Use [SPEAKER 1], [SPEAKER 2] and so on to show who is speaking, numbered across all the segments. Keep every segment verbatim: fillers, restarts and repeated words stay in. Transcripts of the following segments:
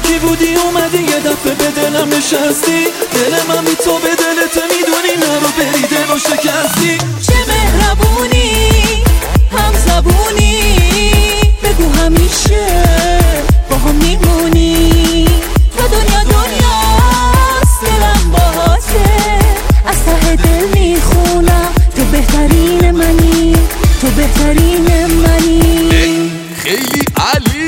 [SPEAKER 1] کی بودی اومدی یه دفعه به دلم نشستی، دل من بی تو به دلت میدونی نرو بری دلو شکستی.
[SPEAKER 2] چه مهربونی هم زبونی، بگو همیشه با هم میمونی. تا دنیا دنیاست دلم باهاته، از ته دل میخونم تو بهترین منی، تو بهترین منی.
[SPEAKER 3] خیلی عالی.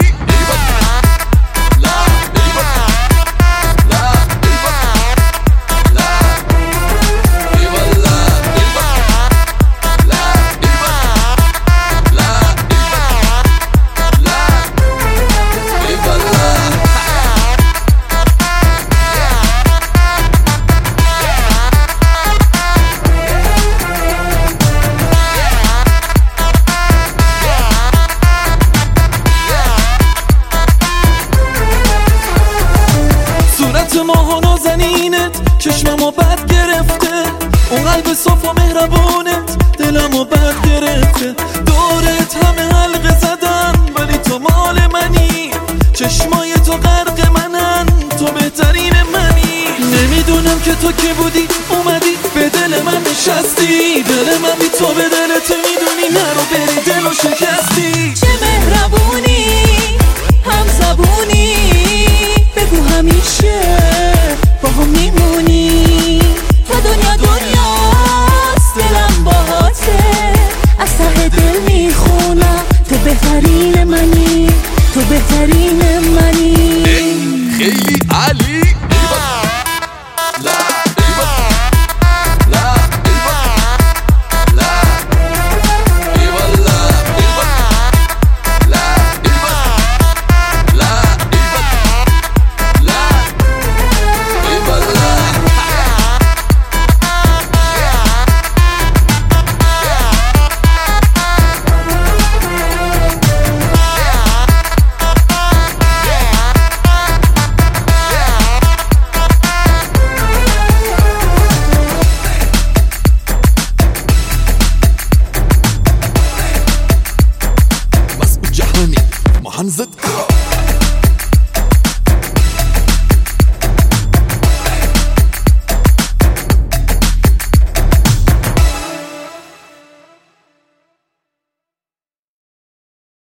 [SPEAKER 1] ماها نازنینت چشممو بد گرفته، اون قلب صاف و مهربونت دلمو بد گرفته. دورت همه حلقه زدن ولی تو مال منی، چشمای تو غرق منن، تو بهترین منی. نمیدونم که تو کی بودی اومدی به دل من نشستی، دل من بی تو به دلت میدونی نرو بری دلو شکستی.
[SPEAKER 2] چه مهربونی هم زبونی، بگو همیشه با هم میمونی. تا دنیا دنیاست دلم باهاته، از ته دل میخونم تو بهترین منی، تو بهترین